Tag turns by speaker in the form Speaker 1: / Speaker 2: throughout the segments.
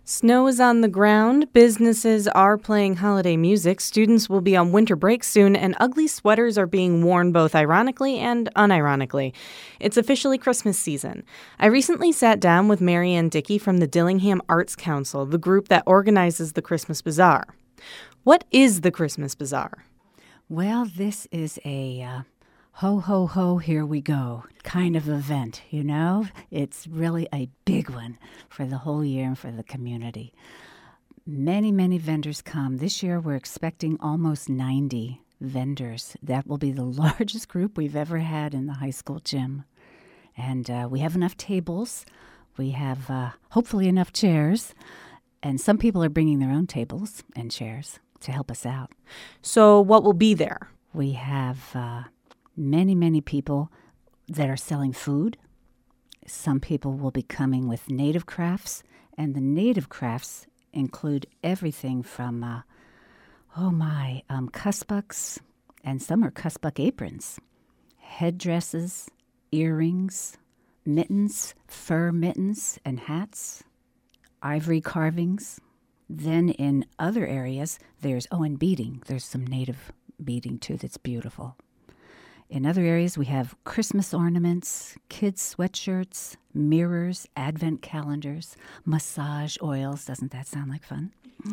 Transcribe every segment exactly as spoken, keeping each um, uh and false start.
Speaker 1: Snow is on the ground, businesses are playing holiday music, students will be on winter break soon, and ugly sweaters are being worn both ironically and unironically. It's officially Christmas season. I recently sat down with Mary Ann Dickey from the Dillingham Arts Council, the group that organizes the Christmas Bazaar. What is the Christmas Bazaar?
Speaker 2: Well, this is a uh, ho, ho, ho, here we go kind of event, you know? It's really a big one for the whole year and for the community. Many, many vendors come. This year we're expecting almost ninety vendors. That will be the largest group we've ever had in the high school gym. And uh, we have enough tables. We have uh, hopefully enough chairs. And some people are bringing their own tables and chairs to help us out.
Speaker 1: So what will be there?
Speaker 2: We have uh, many, many people that are selling food. Some people will be coming with native crafts, and the native crafts include everything from, uh, oh my, um, cuspucks, and some are cuspuck aprons, headdresses, earrings, mittens, fur mittens and hats, ivory carvings. Then in other areas, there's, oh, and beading. There's some native beading, too, that's beautiful. In other areas, we have Christmas ornaments, kids' sweatshirts, mirrors, advent calendars, massage oils. Doesn't that sound like fun?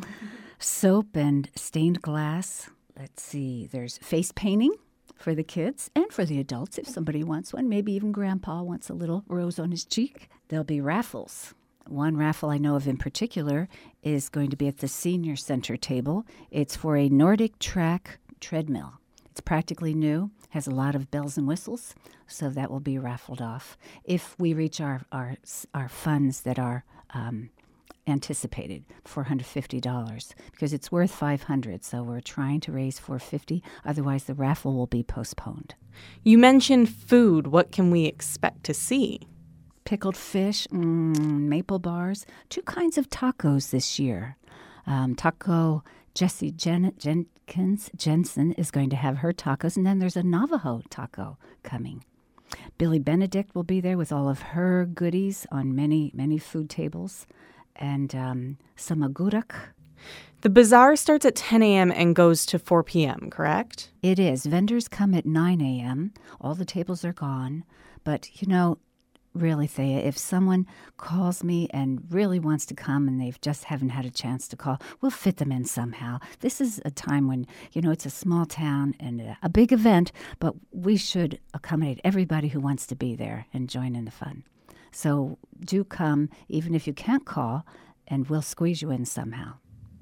Speaker 2: Soap and stained glass. Let's see, there's face painting for the kids and for the adults if somebody wants one. Maybe even Grandpa wants a little rose on his cheek. There'll be raffles. One raffle I know of in particular is going to be at the senior center table. It's for a Nordic track treadmill. It's practically new, has a lot of bells and whistles, so that will be raffled off if we reach our our, our funds that are um, anticipated, four hundred fifty dollars, because it's worth five hundred dollars, so we're trying to raise four hundred fifty dollars, otherwise the raffle will be postponed.
Speaker 1: You mentioned food. What can we expect to see?
Speaker 2: Pickled fish, mm, maple bars, two kinds of tacos this year. Um, taco Jessie Jen- Jenkins Jensen is going to have her tacos, and then there's a Navajo taco coming. Billy Benedict will be there with all of her goodies on many, many food tables, and um, some agurak.
Speaker 1: The bazaar starts at ten a.m. and goes to four p.m., correct?
Speaker 2: It is. Vendors come at nine a.m. All the tables are gone, but, you know, really, Thea, if someone calls me and really wants to come and they just haven't had a chance to call, we'll fit them in somehow. This is a time when, you know, it's a small town and a big event, but we should accommodate everybody who wants to be there and join in the fun. So do come, even if you can't call, and we'll squeeze you in somehow.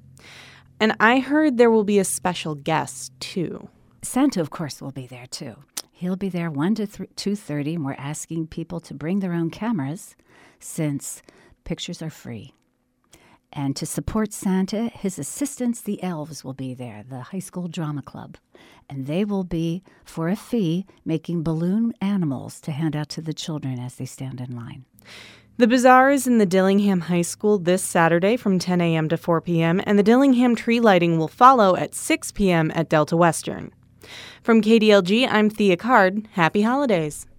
Speaker 1: And I heard there will be a special guest, too.
Speaker 2: Santa, of course, will be there, too. He'll be there one to two thirty, and we're asking people to bring their own cameras since pictures are free. And to support Santa, his assistants, the elves, will be there, the high school drama club. And they will be, for a fee, making balloon animals to hand out to the children as they stand in line.
Speaker 1: The bazaar is in the Dillingham High School this Saturday from ten a.m. to four p.m., and the Dillingham tree lighting will follow at six p.m. at Delta Western. From K D L G, I'm Thea Card. Happy holidays.